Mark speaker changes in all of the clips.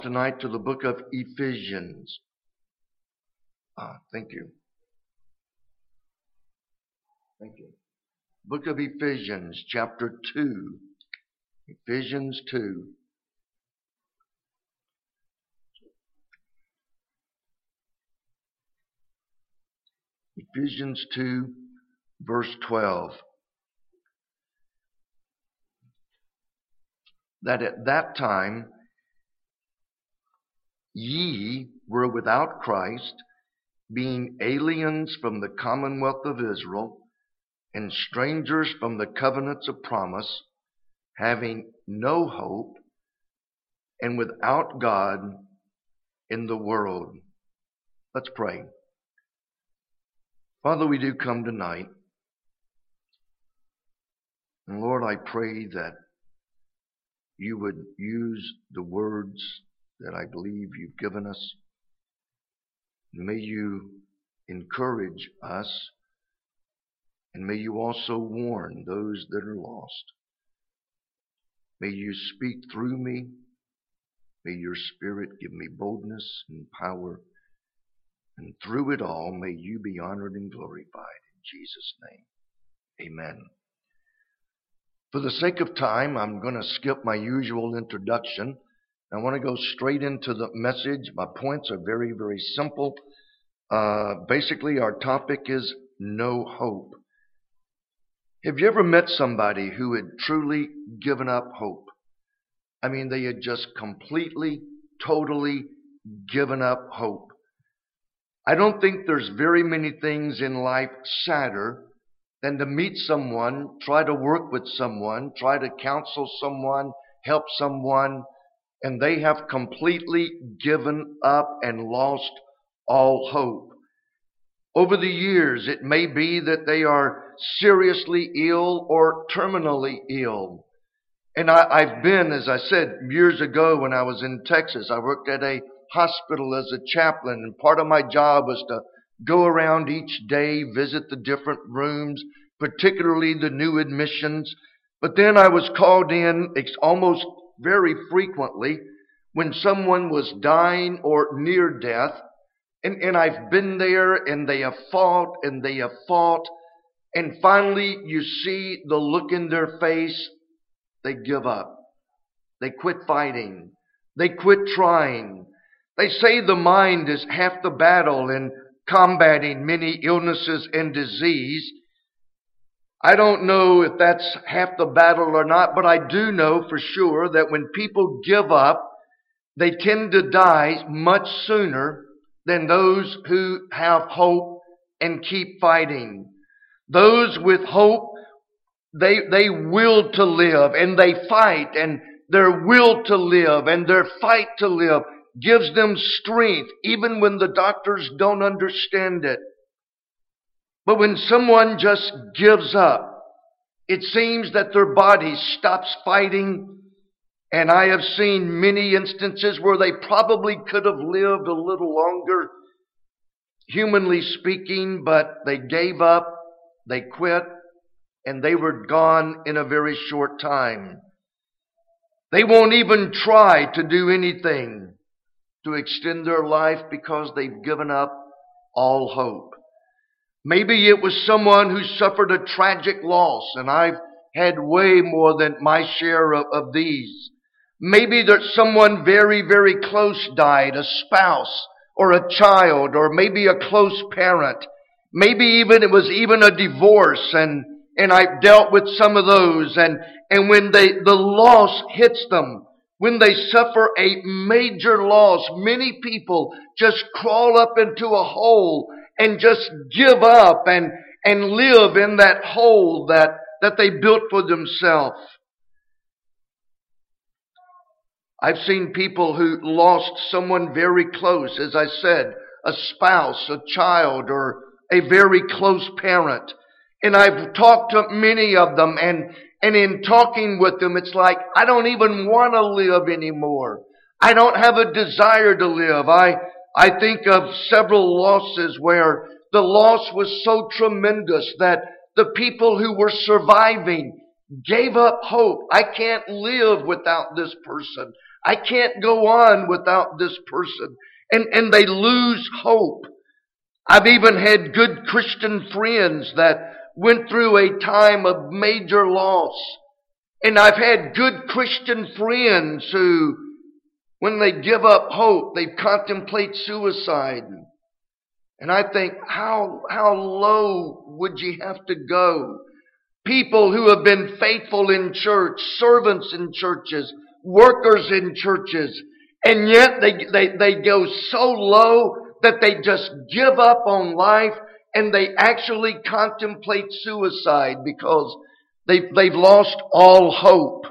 Speaker 1: tonight to the book of Ephesians. Thank you. Book of Ephesians, chapter 2. Ephesians 2. Ephesians 2, verse 12. That at that time ye were without Christ, being aliens from the commonwealth of Israel, and strangers from the covenants of promise, having no hope, and without God in the world. Let's pray. Father, we do come tonight. And Lord, I pray that you would use the words that I believe you've given us. May you encourage us, and may you also warn those that are lost. May you speak through me. May your Spirit give me boldness and power. And through it all, may you be honored and glorified. In Jesus' name, amen. For the sake of time, I'm going to skip my usual introduction. I want to go straight into the message. My points are very, very simple. Basically, our topic is no hope. Have you ever met somebody who had truly given up hope? I mean, they had just completely, totally given up hope. I don't think there's very many things in life sadder than to meet someone, try to work with someone, try to counsel someone, help someone, and they have completely given up and lost all hope. Over the years, it may be that they are seriously ill or terminally ill. And I've been, as I said, years ago when I was in Texas, I worked at a hospital as a chaplain, and part of my job was to go around each day, visit the different rooms, particularly the new admissions. But then I was called in almost very frequently when someone was dying or near death. And I've been there, and they have fought, and they have fought. And finally, you see the look in their face. They give up. They quit fighting. They quit trying. They say the mind is half the battle in combating many illnesses and disease. I don't know if that's half the battle or not, but I do know for sure that when people give up, they tend to die much sooner than those who have hope and keep fighting. Those with hope, they will to live, and they fight, and their will to live and their fight to live gives them strength, even when the doctors don't understand it. But when someone just gives up, it seems that their body stops fighting. And I have seen many instances where they probably could have lived a little longer, humanly speaking, but they gave up, they quit, and they were gone in a very short time. They won't even try to do anything to extend their life because they've given up all hope. Maybe it was someone who suffered a tragic loss, and I've had way more than my share of these. Maybe there's someone very, very close died, a spouse or a child, or maybe a close parent. Maybe even it was even a divorce, and I've dealt with some of those. And when the loss hits them, when they suffer a major loss, many people just crawl up into a hole and just give up and live in that hole that they built for themselves. I've seen people who lost someone very close, as I said, a spouse, a child, or a very close parent. And I've talked to many of them, and in talking with them, it's like, I don't even want to live anymore. I don't have a desire to live. I think of several losses where the loss was so tremendous that the people who were surviving gave up hope. I can't live without this person. I can't go on without this person. And they lose hope. I've even had good Christian friends that went through a time of major loss. And I've had good Christian friends who, when they give up hope, they contemplate suicide. And I think, how low would you have to go? People who have been faithful in church, servants in churches, workers in churches, and yet they go so low that they just give up on life and they actually contemplate suicide because they've lost all hope.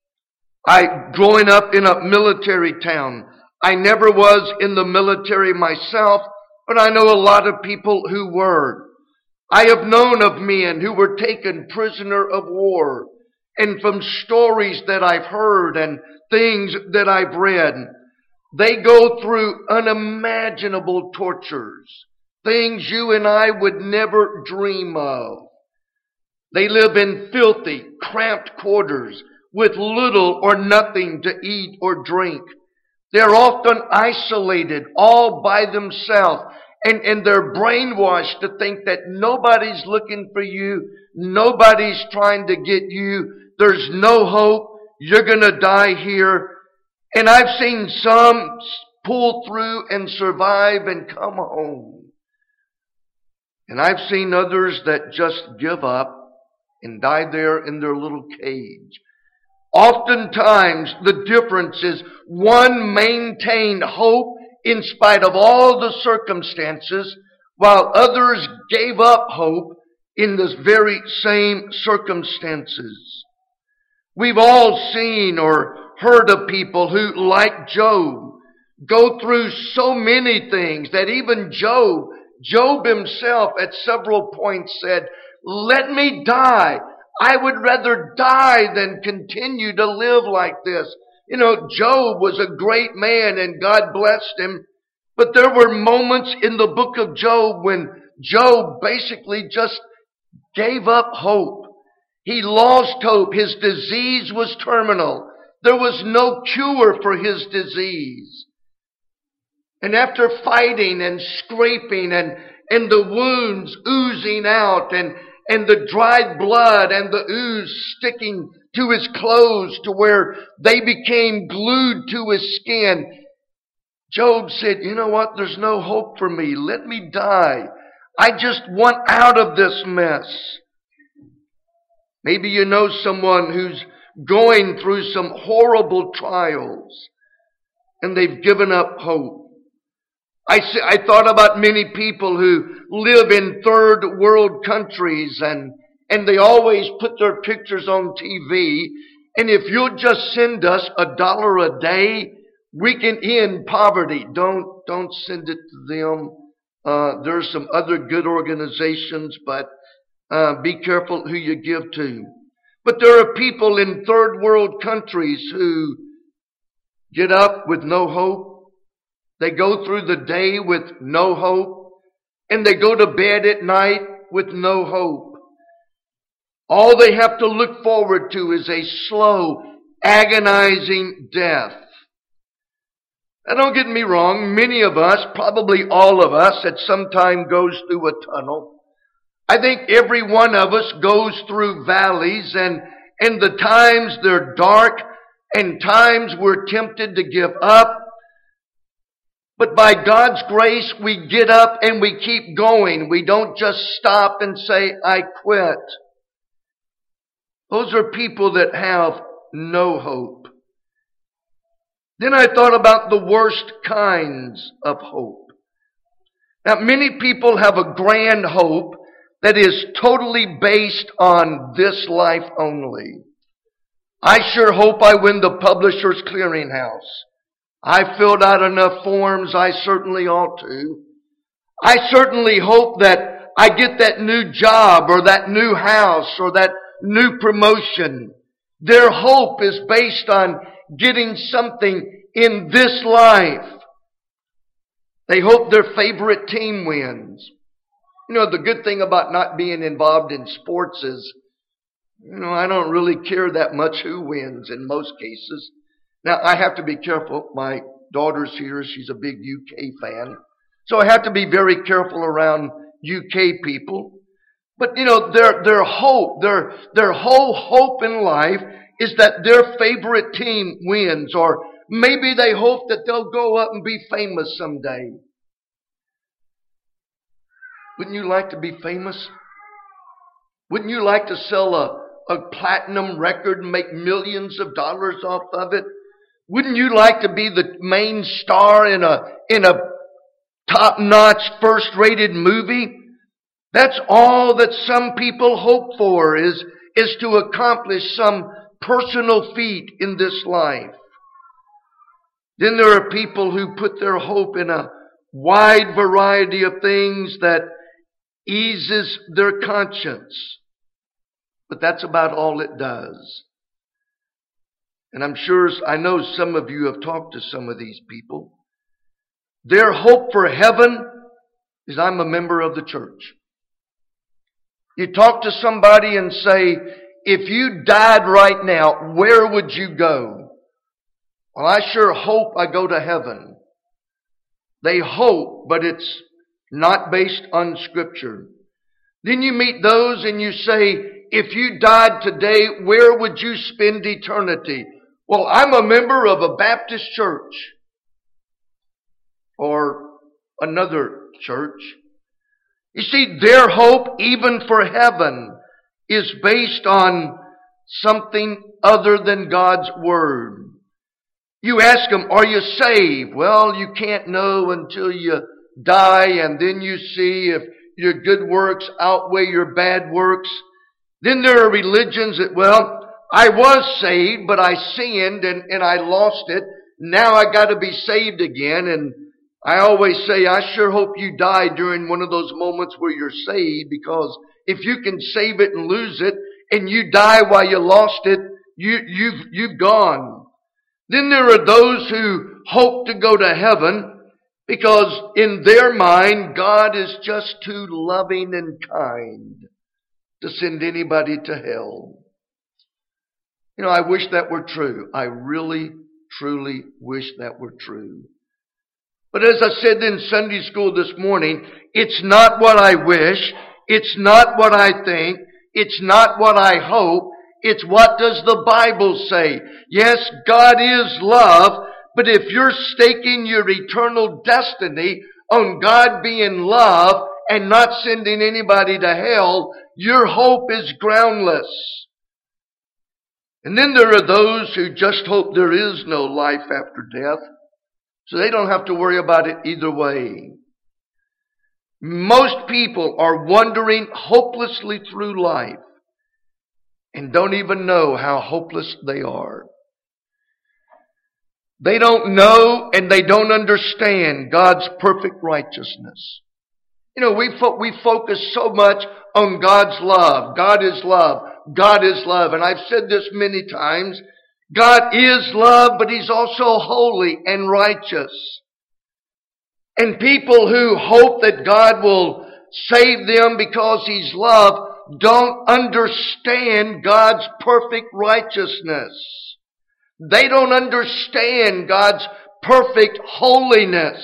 Speaker 1: Growing up in a military town, I never was in the military myself, but I know a lot of people who were. I have known of men who were taken prisoner of war, and from stories that I've heard and things that I've read, they go through unimaginable tortures, things you and I would never dream of. They live in filthy, cramped quarters with little or nothing to eat or drink. They're often isolated all by themselves. And they're brainwashed to think that nobody's looking for you. Nobody's trying to get you. There's no hope. You're going to die here. And I've seen some pull through and survive and come home. And I've seen others that just give up and die there in their little cage. Oftentimes, the difference is one maintained hope in spite of all the circumstances, while others gave up hope in the very same circumstances. We've all seen or heard of people who, like Job, go through so many things that even Job himself at several points said, "Let me die. I would rather die than continue to live like this." You know, Job was a great man and God blessed him. But there were moments in the book of Job when Job basically just gave up hope. He lost hope. His disease was terminal. There was no cure for his disease. And after fighting and scraping and the wounds oozing out and the dried blood and the ooze sticking to his clothes to where they became glued to his skin, Job said, "You know what? There's no hope for me. Let me die. I just want out of this mess." Maybe you know someone who's going through some horrible trials and they've given up hope. I thought about many people who live in third world countries and they always put their pictures on TV. And if you'll just send us $1 a day, we can end poverty. Don't send it to them. There's some other good organizations, but be careful who you give to. But there are people in third world countries who get up with no hope. They go through the day with no hope. And they go to bed at night with no hope. All they have to look forward to is a slow, agonizing death. Now don't get me wrong, many of us, probably all of us, at some time goes through a tunnel. I think every one of us goes through valleys and the times they're dark and times we're tempted to give up. But by God's grace, we get up and we keep going. We don't just stop and say, "I quit." Those are people that have no hope. Then I thought about the worst kinds of hope. Now, many people have a grand hope that is totally based on this life only. I sure hope I win the Publishers Clearinghouse. I filled out enough forms, I certainly ought to. I certainly hope that I get that new job or that new house or that new promotion. Their hope is based on getting something in this life. They hope their favorite team wins. You know, the good thing about not being involved in sports is, I don't really care that much who wins in most cases. Now, I have to be careful. My daughter's here. She's a big UK fan. So I have to be very careful around UK people. But, their hope, their whole hope in life is that their favorite team wins. Or maybe they hope that they'll go up and be famous someday. Wouldn't you like to be famous? Wouldn't you like to sell a platinum record and make millions of dollars off of it? Wouldn't you like to be the main star in a top-notch, first-rated movie? That's all that some people hope for is to accomplish some personal feat in this life. Then there are people who put their hope in a wide variety of things that eases their conscience. But that's about all it does. And I know some of you have talked to some of these people. Their hope for heaven is, I'm a member of the church. You talk to somebody and say, if you died right now, where would you go? Well, I sure hope I go to heaven. They hope, but it's not based on Scripture. Then you meet those and you say, if you died today, where would you spend eternity? Well, I'm a member of a Baptist church or another church. You see, their hope, even for heaven, is based on something other than God's Word. You ask them, are you saved? Well, you can't know until you die, and then you see if your good works outweigh your bad works. Then there are religions that, well, I was saved, but I sinned and I lost it. Now I got to be saved again. And I always say, I sure hope you die during one of those moments where you're saved, because if you can save it and lose it, and you die while you lost it, you've gone. Then there are those who hope to go to heaven because in their mind, God is just too loving and kind to send anybody to hell. I wish that were true. I really, truly wish that were true. But as I said in Sunday school this morning, it's not what I wish. It's not what I think. It's not what I hope. It's what does the Bible say? Yes, God is love, but if you're staking your eternal destiny on God being love and not sending anybody to hell, your hope is groundless. And then there are those who just hope there is no life after death, so they don't have to worry about it either way. Most people are wandering hopelessly through life and don't even know how hopeless they are. They don't know and they don't understand God's perfect righteousness. We focus so much on God's love. God is love. God is love. And I've said this many times. God is love, but He's also holy and righteous. And people who hope that God will save them because He's love don't understand God's perfect righteousness. They don't understand God's perfect holiness.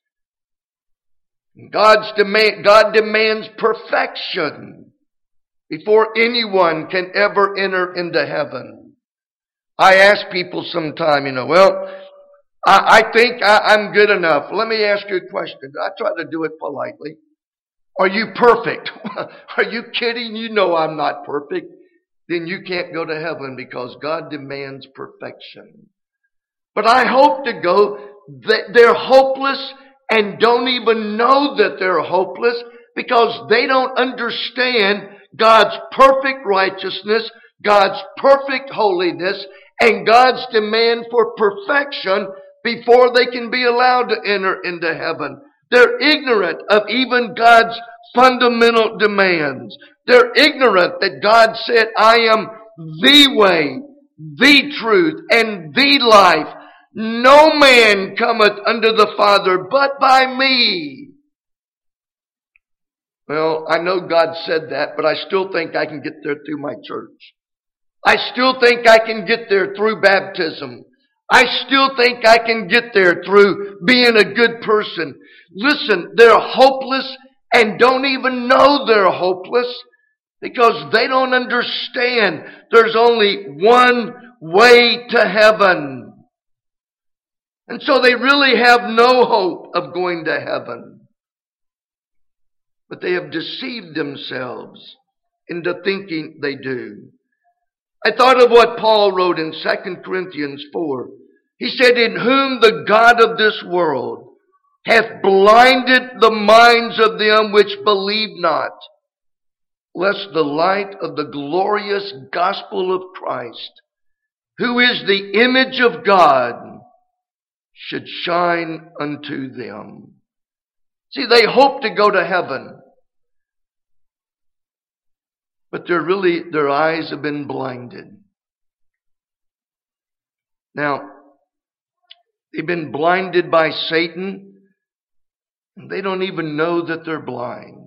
Speaker 1: God demands perfection before anyone can ever enter into heaven. I ask people sometime, I think I'm good enough. Let me ask you a question. I try to do it politely. Are you perfect? Are you kidding? You know I'm not perfect. Then you can't go to heaven because God demands perfection. But I hope to go. They're hopeless and don't even know that they're hopeless because they don't understand God's perfect righteousness, God's perfect holiness, and God's demand for perfection before they can be allowed to enter into heaven. They're ignorant of even God's fundamental demands. They're ignorant that God said, I am the way, the truth, and the life. No man cometh unto the Father but by me. Well, I know God said that, but I still think I can get there through my church. I still think I can get there through baptism. I still think I can get there through being a good person. Listen, they're hopeless and don't even know they're hopeless because they don't understand there's only one way to heaven. And so they really have no hope of going to heaven. But they have deceived themselves into thinking they do. I thought of what Paul wrote in 2 Corinthians 4. He said, in whom the God of this world hath blinded the minds of them which believe not, lest the light of the glorious gospel of Christ, who is the image of God, should shine unto them. See, they hope to go to heaven, but their eyes have been blinded. Now, they've been blinded by Satan, and they don't even know that they're blind.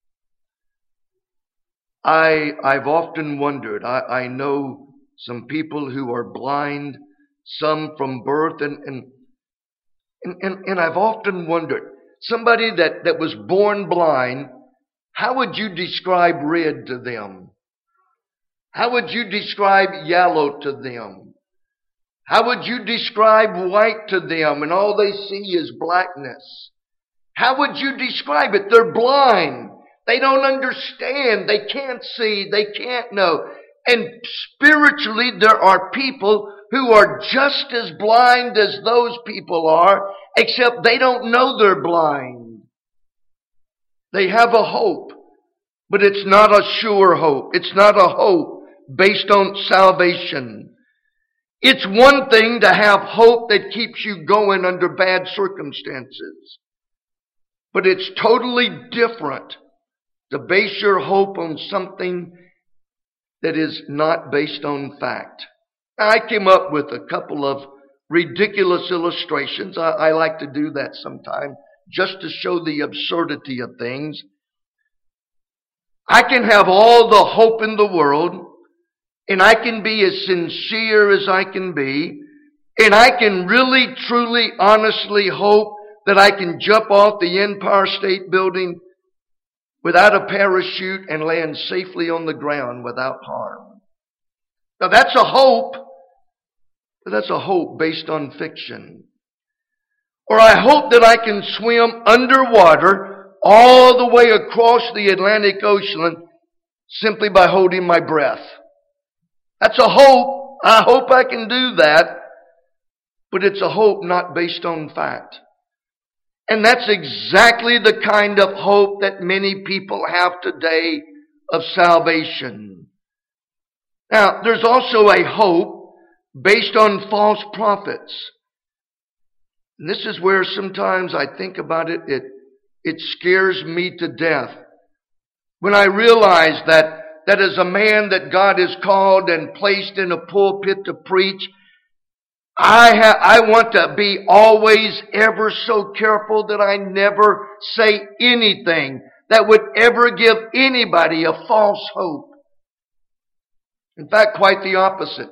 Speaker 1: I've often wondered, I know some people who are blind, some from birth, and I've often wondered, somebody that was born blind, how would you describe red to them? How would you describe yellow to them? How would you describe white to them and all they see is blackness? How would you describe it? They're blind. They don't understand. They can't see. They can't know. And spiritually, there are people who are just as blind as those people are, except they don't know they're blind. They have a hope, but it's not a sure hope. It's not a hope based on salvation. It's one thing to have hope that keeps you going under bad circumstances, but it's totally different to base your hope on something that is not based on fact. I came up with a couple of ridiculous illustrations. I like to do that sometimes, just to show the absurdity of things. I can have all the hope in the world, and I can be as sincere as I can be, and I can really, truly, honestly hope that I can jump off the Empire State Building without a parachute and land safely on the ground without harm. Now that's a hope, but that's a hope based on fiction. Or I hope that I can swim underwater all the way across the Atlantic Ocean simply by holding my breath. That's a hope. I hope I can do that. But it's a hope not based on fact. And that's exactly the kind of hope that many people have today of salvation. Now, there's also a hope based on false prophets. And this is where sometimes I think about it, it scares me to death. When I realize that as a man that God has called and placed in a pulpit to preach, I want to be always ever so careful that I never say anything that would ever give anybody a false hope. In fact, quite the opposite.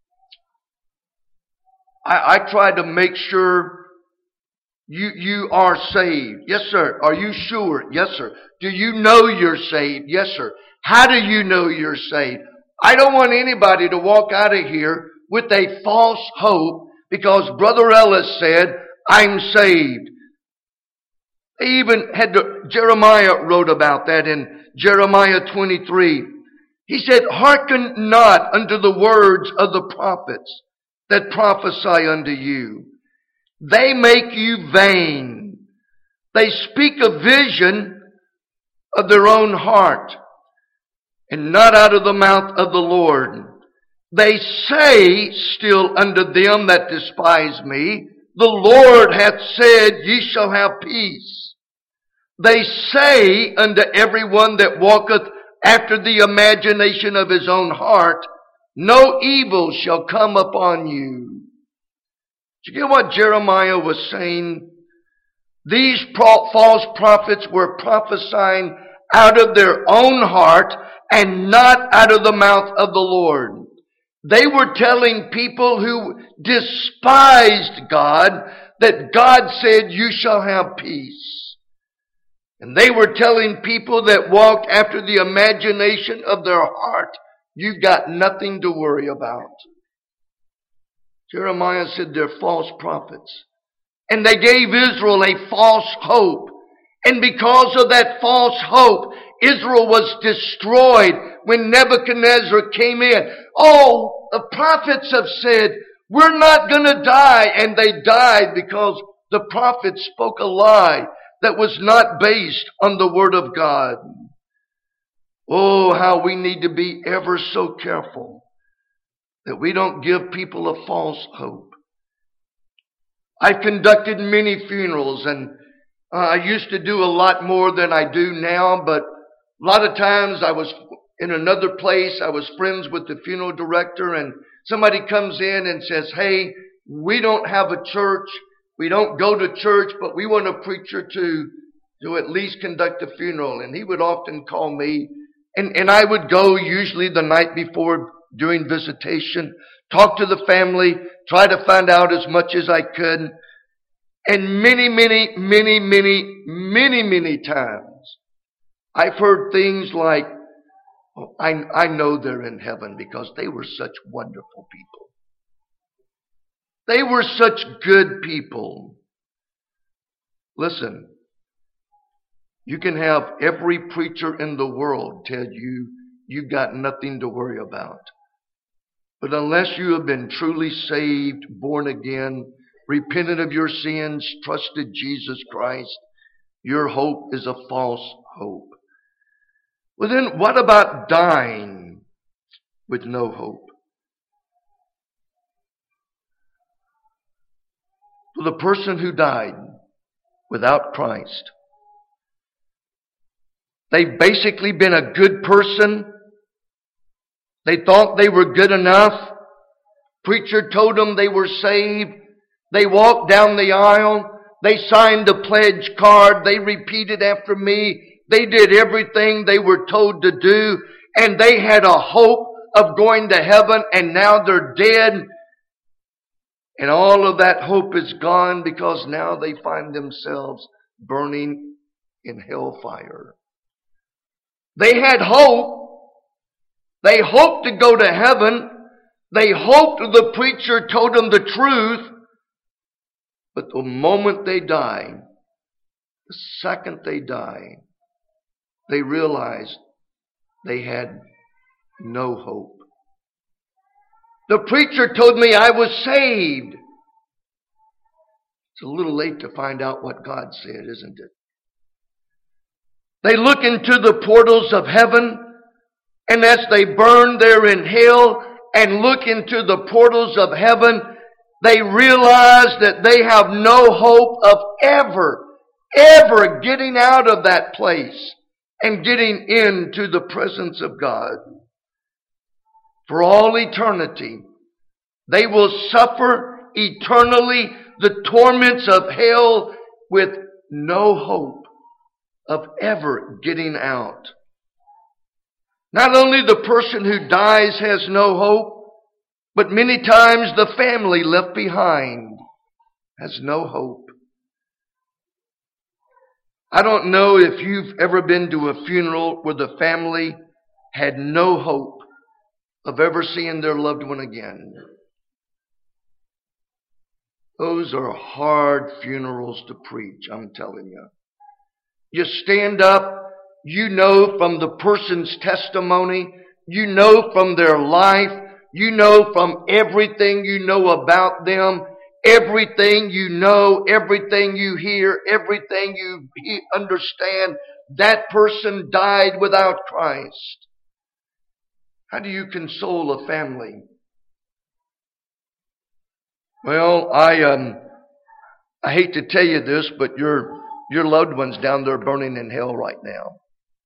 Speaker 1: I try to make sure you are saved. Yes, sir. Are you sure? Yes, sir. Do you know you're saved? Yes, sir. How do you know you're saved? I don't want anybody to walk out of here with a false hope because Brother Ellis said, I'm saved. They even Jeremiah wrote about that in Jeremiah 23. He said, hearken not unto the words of the prophets that prophesy unto you. They make you vain. They speak a vision of their own heart and not out of the mouth of the Lord. They say still unto them that despise me, the Lord hath said, ye shall have peace. They say unto everyone that walketh after the imagination of his own heart, no evil shall come upon you. Did you get what Jeremiah was saying? These false prophets were prophesying out of their own heart and not out of the mouth of the Lord. They were telling people who despised God that God said, you shall have peace. And they were telling people that walked after the imagination of their heart, you got nothing to worry about. Jeremiah said they're false prophets. And they gave Israel a false hope. And because of that false hope, Israel was destroyed when Nebuchadnezzar came in. Oh, the prophets have said, we're not going to die. And they died because the prophets spoke a lie that was not based on the Word of God. Oh, how we need to be ever so careful that we don't give people a false hope. I've conducted many funerals, and I used to do a lot more than I do now, but a lot of times I was in another place. I was friends with the funeral director, and somebody comes in and says, hey, we don't have a church. We don't go to church, but we want a preacher to at least conduct a funeral. And he would often call me, and I would go usually the night before during visitation, talk to the family, try to find out as much as I could. And many times, I've heard things like, oh, I know they're in heaven because they were such wonderful people. They were such good people. Listen, you can have every preacher in the world tell you, you got nothing to worry about. But unless you have been truly saved, born again, repented of your sins, trusted Jesus Christ, your hope is a false hope. Well then, what about dying with no hope? For the person who died without Christ, they've basically been a good person. They thought they were good enough. Preacher told them they were saved. They walked down the aisle. They signed a pledge card. They repeated after me. They did everything they were told to do. And they had a hope of going to heaven, and now they're dead. And all of that hope is gone because now they find themselves burning in hellfire. They had hope. They hoped to go to heaven. They hoped the preacher told them the truth. But the moment they die, the second they die, they realized they had no hope. The preacher told me I was saved. It's a little late to find out what God said, isn't it? They look into the portals of heaven, and as they burn there in hell and look into the portals of heaven, they realize that they have no hope of ever getting out of that place and getting into the presence of God. For all eternity, they will suffer eternally the torments of hell with no hope of ever getting out. Not only the person who dies has no hope, but many times the family left behind has no hope. I don't know if you've ever been to a funeral where the family had no hope of ever seeing their loved one again. Those are hard funerals to preach, I'm telling you. You stand up, you know from the person's testimony, you know from their life, you know from everything you know about them, everything you know, everything you hear, everything you understand, that person died without Christ. How do you console a family? Well, I hate to tell you this, but your loved one's down there burning in hell right now.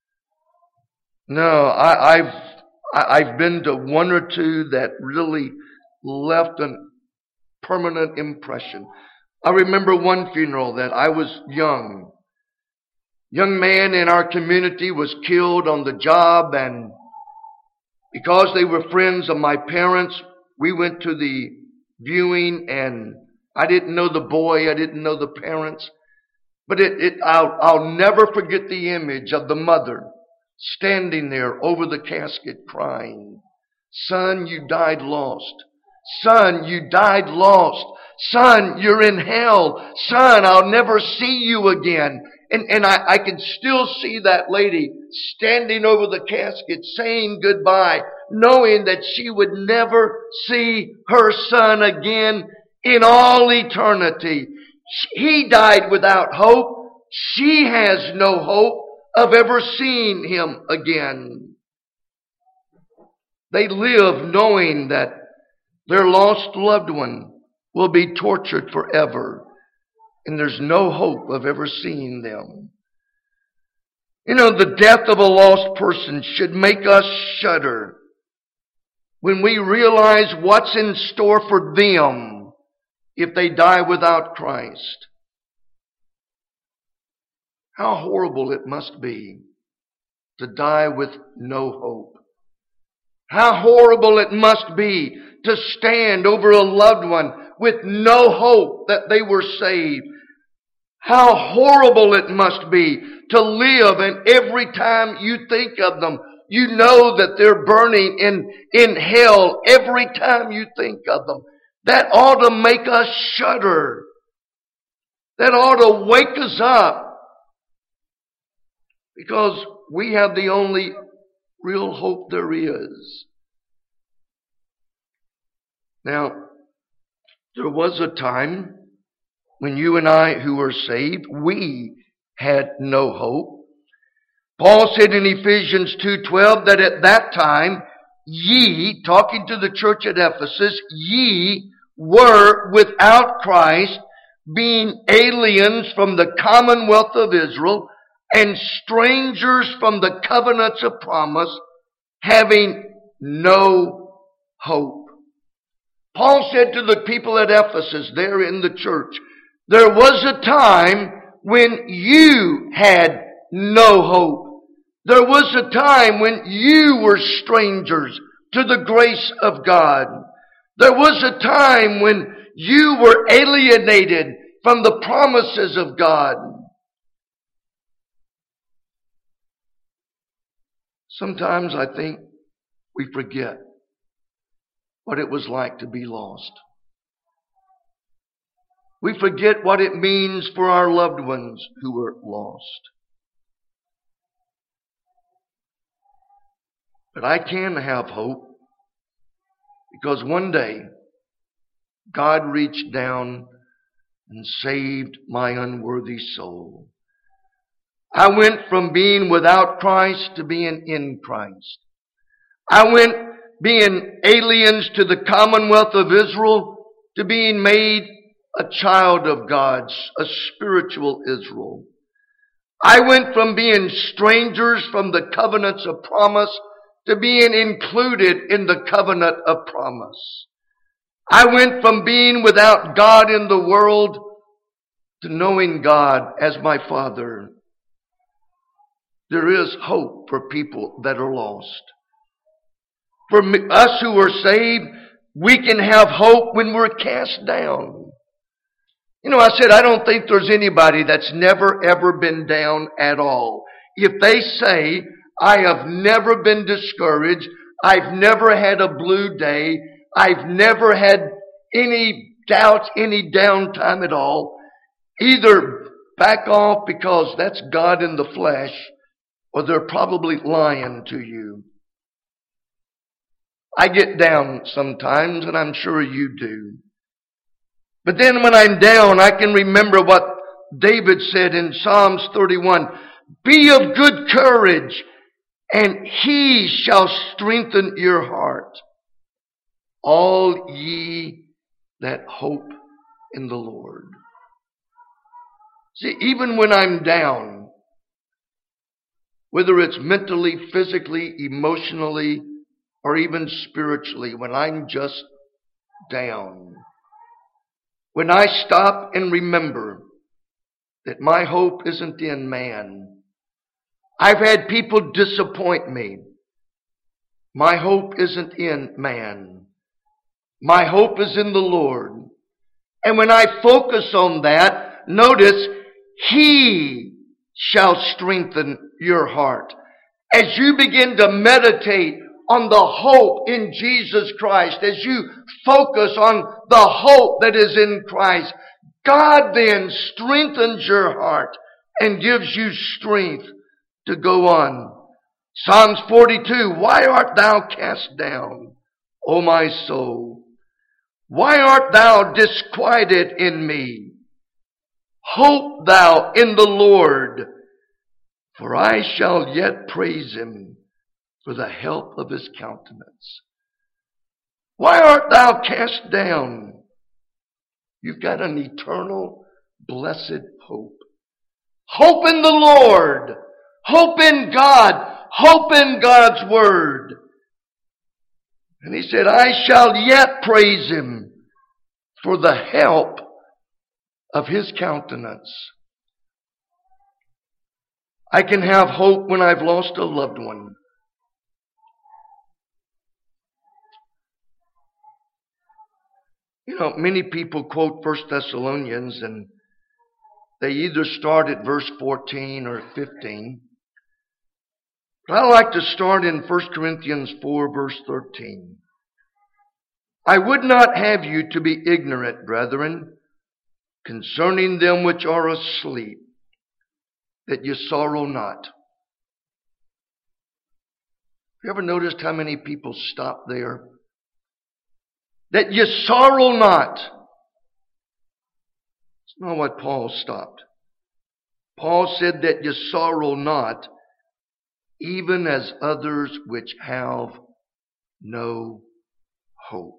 Speaker 1: No, I've been to one or two that really left a permanent impression. I remember one funeral that I was young. Young man in our community was killed on the job, and because they were friends of my parents, We went to the viewing, and I didn't know the boy, I didn't know the parents, but I'll never forget the image of the mother standing there over the casket crying, "Son, you died lost. Son, you died lost. Son, you're in hell. Son, I'll never see you again." And I can still see that lady standing over the casket saying goodbye, knowing that she would never see her son again in all eternity. He died without hope. She has no hope of ever seeing him again. They live knowing that their lost loved one will be tortured forever, and there's no hope of ever seeing them. You know, the death of a lost person should make us shudder when we realize what's in store for them if they die without Christ. How horrible it must be to die with no hope. How horrible it must be to stand over a loved one with no hope that they were saved. How horrible it must be to live, and every time you think of them, you know that they're burning in hell every time you think of them. That ought to make us shudder. That ought to wake us up. Because we have the only real hope there is. Now, there was a time when you and I who were saved, we had no hope. Paul said in Ephesians 2:12 that at that time, ye, talking to the church at Ephesus, ye were without Christ, being aliens from the commonwealth of Israel, and strangers from the covenants of promise, having no hope. Paul said to the people at Ephesus, there in the church, there was a time when you had no hope. There was a time when you were strangers to the grace of God. There was a time when you were alienated from the promises of God. Sometimes I think we forget what it was like to be lost. We forget what it means for our loved ones who were lost. But I can have hope because one day God reached down and saved my unworthy soul. I went from being without Christ to being in Christ. I went being aliens to the commonwealth of Israel to being made a child of God's, a spiritual Israel. I went from being strangers from the covenants of promise to being included in the covenant of promise. I went from being without God in the world to knowing God as my Father. There is hope for people that are lost. For us who are saved, we can have hope when we're cast down. You know, I said I don't think there's anybody that's never ever been down at all. If they say, I have never been discouraged, I've never had a blue day, I've never had any doubts, any downtime at all, either back off because that's God in the flesh, or they're probably lying to you. I get down sometimes, and I'm sure you do. But then when I'm down, I can remember what David said in Psalms 31. Be of good courage, and he shall strengthen your heart. All ye that hope in the Lord. See, even when I'm down, whether it's mentally, physically, emotionally, or even spiritually, when I'm just down, when I stop and remember that my hope isn't in man, I've had people disappoint me. My hope isn't in man. My hope is in the Lord. And when I focus on that, notice, He shall strengthen your heart. As you begin to meditate on the hope in Jesus Christ, as you focus on the hope that is in Christ, God then strengthens your heart and gives you strength to go on. Psalms 42, why art thou cast down, O my soul? Why art thou disquieted in me? Hope thou in the Lord, for I shall yet praise Him for the help of His countenance. Why art thou cast down? You've got an eternal, blessed hope. Hope in the Lord. Hope in God. Hope in God's Word. And he said, I shall yet praise Him for the help of His countenance. I can have hope when I've lost a loved one. You know, many people quote 1 Thessalonians and they either start at verse 14 or 15. But I like to start in 1 Corinthians 4 verse 13. I would not have you to be ignorant, brethren, concerning them which are asleep, that you sorrow not. Have you ever noticed how many people stop there? That you sorrow not. It's not what Paul stopped. Paul said that you sorrow not, even as others which have no hope.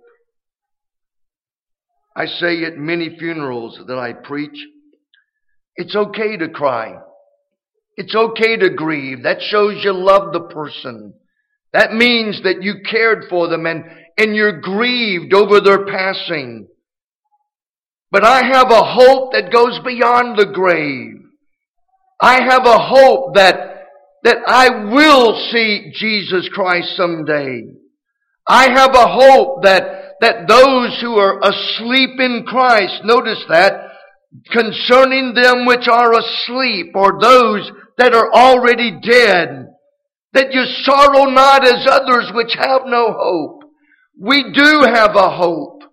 Speaker 1: I say at many funerals that I preach, it's okay to cry. It's okay to grieve. That shows you love the person. That means that you cared for them and you're grieved over their passing. But I have a hope that goes beyond the grave. I have a hope that I will see Jesus Christ someday. I have a hope that those who are asleep in Christ, notice that, concerning them which are asleep, or those that are already dead, that you sorrow not as others which have no hope. We do have a hope.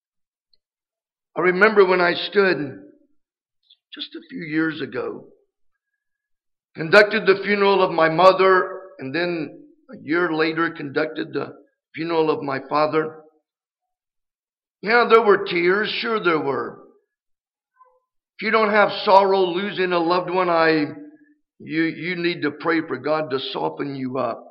Speaker 1: I remember when I stood just a few years ago, conducted the funeral of my mother, and then a year later conducted the funeral of my father. Yeah, there were tears. Sure there were. If you don't have sorrow losing a loved one, you need to pray for God to soften you up.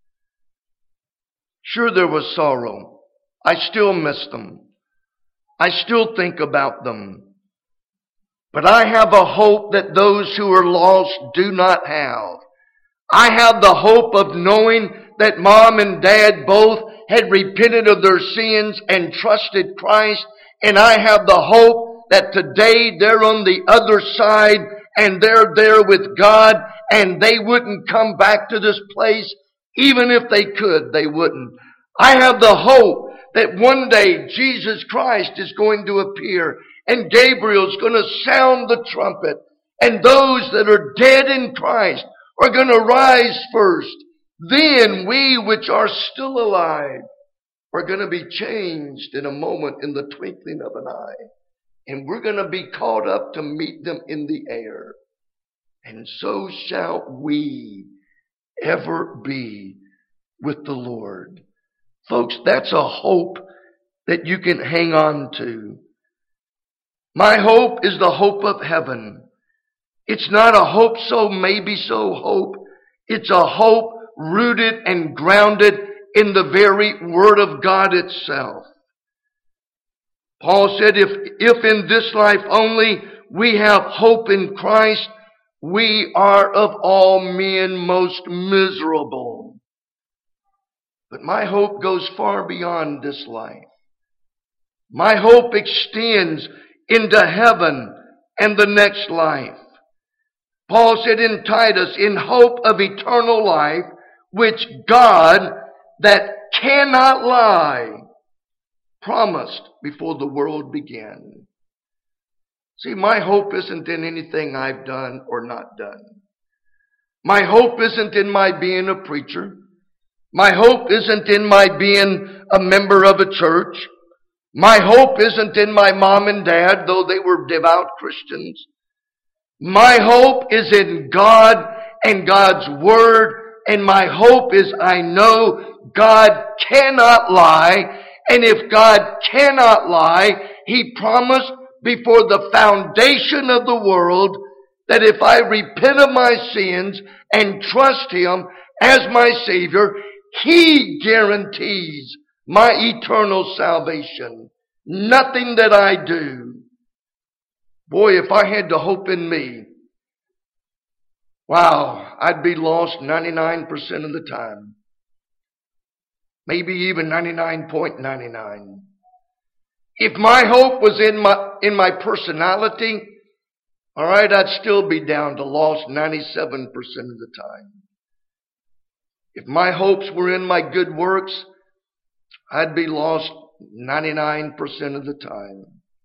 Speaker 1: Sure there was sorrow. I still miss them. I still think about them. But I have a hope that those who are lost do not have. I have the hope of knowing that Mom and Dad both had repented of their sins and trusted Christ. And I have the hope that today they're on the other side and they're there with God and they wouldn't come back to this place. Even if they could, they wouldn't. I have the hope that one day Jesus Christ is going to appear and Gabriel's going to sound the trumpet, and those that are dead in Christ are going to rise first. Then we which are still alive are going to be changed in a moment, in the twinkling of an eye. And we're going to be caught up to meet them in the air. And so shall we ever be with the Lord. Folks, that's a hope that you can hang on to. My hope is the hope of heaven. It's not a hope so maybe so hope. It's a hope rooted and grounded in the very Word of God itself. Paul said, if in this life only we have hope in Christ, we are of all men most miserable. But my hope goes far beyond this life. My hope extends into heaven and the next life. Paul said in Titus, in hope of eternal life, which God, that cannot lie, promised before the world began. See, my hope isn't in anything I've done or not done. My hope isn't in my being a preacher. My hope isn't in my being a member of a church. My hope isn't in my mom and dad, though they were devout Christians. My hope is in God and God's Word, and my hope is I know God cannot lie, and if God cannot lie, He promised before the foundation of the world that if I repent of my sins and trust Him as my Savior, He guarantees my eternal salvation. Nothing that I do. Boy, if I had to hope in me, wow, I'd be lost 99% of the time. Maybe even 99.99. If my hope was in my personality, all right, I'd still be down to lost 97% of the time. If my hopes were in my good works, I'd be lost 99% of the time.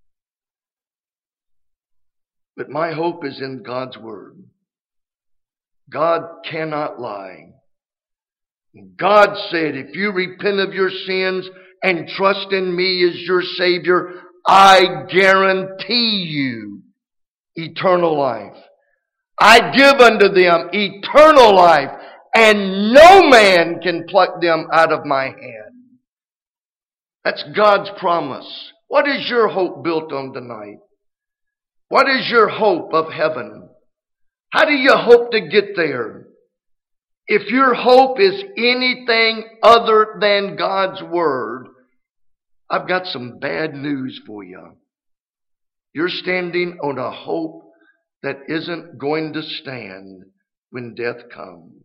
Speaker 1: But my hope is in God's Word. God cannot lie. God said, if you repent of your sins and trust in me as your Savior, I guarantee you eternal life. I give unto them eternal life, and no man can pluck them out of my hand. That's God's promise. What is your hope built on tonight? What is your hope of heaven? How do you hope to get there? If your hope is anything other than God's Word, I've got some bad news for you. You're standing on a hope that isn't going to stand when death comes.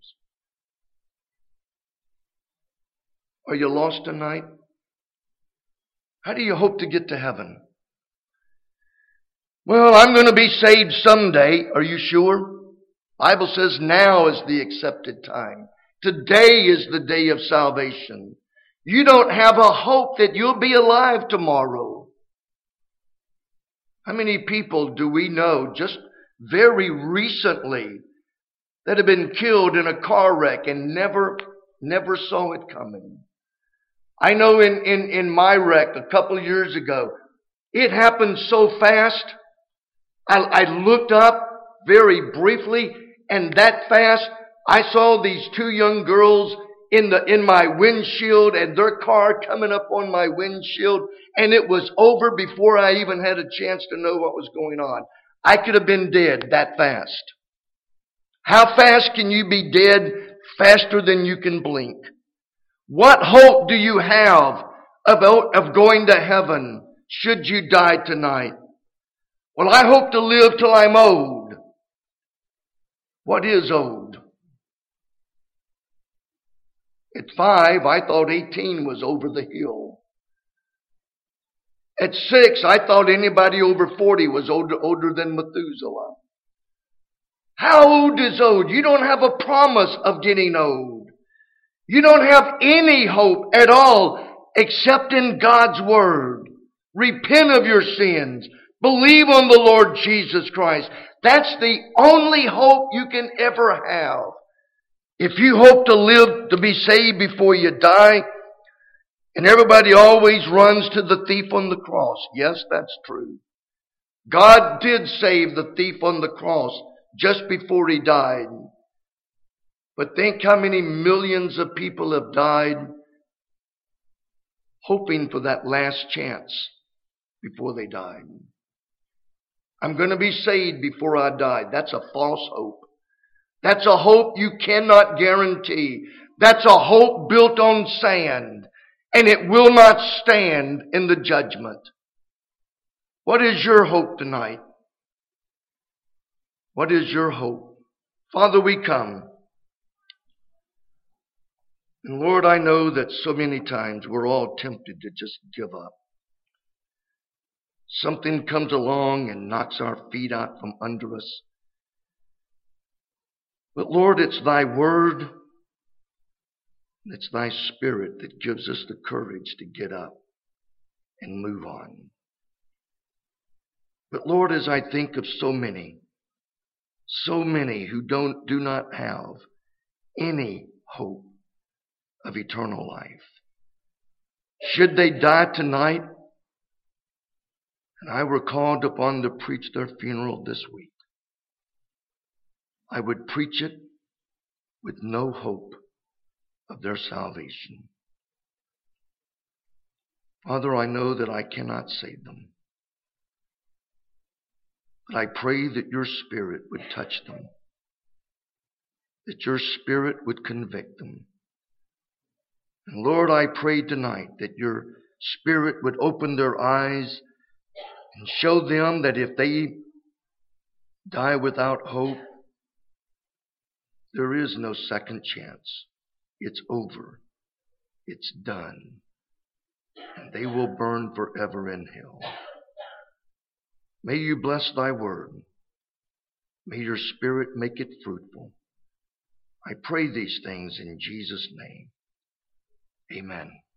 Speaker 1: Are you lost tonight? How do you hope to get to heaven? Well, I'm going to be saved someday. Are you sure? Bible says now is the accepted time. Today is the day of salvation. You don't have a hope that you'll be alive tomorrow. How many people do we know just very recently that have been killed in a car wreck and never saw it coming? I know in my wreck a couple of years ago, it happened so fast. I looked up very briefly, and that fast I saw these two young girls in my windshield and their car coming up on my windshield, and it was over before I even had a chance to know what was going on. I could have been dead that fast. How fast can you be dead? Faster than you can blink. What hope do you have of going to heaven should you die tonight? Well, I hope to live till I'm old. What is old? At 5, I thought 18 was over the hill. At 6, I thought anybody over 40 was older than Methuselah. How old is old? You don't have a promise of getting old. You don't have any hope at all except in God's Word. Repent of your sins. Believe on the Lord Jesus Christ. That's the only hope you can ever have. If you hope to live to be saved before you die, and everybody always runs to the thief on the cross. Yes, that's true. God did save the thief on the cross just before he died. But think how many millions of people have died hoping for that last chance before they died. I'm going to be saved before I die. That's a false hope. That's a hope you cannot guarantee. That's a hope built on sand, and it will not stand in the judgment. What is your hope tonight? What is your hope? Father, we come. And Lord, I know that so many times we're all tempted to just give up. Something comes along and knocks our feet out from under us. But Lord, it's thy word, it's thy spirit that gives us the courage to get up. and move on. But Lord, as I think of so many who do not have any hope of eternal life, should they die tonight, and I were called upon to preach their funeral this week, I would preach it with no hope of their salvation. Father, I know that I cannot save them, but I pray that your Spirit would touch them, that your Spirit would convict them. And Lord, I pray tonight that your Spirit would open their eyes and show them that if they die without hope, there is no second chance. It's over. It's done. And they will burn forever in hell. May you bless thy word. May your Spirit make it fruitful. I pray these things in Jesus' name. Amen.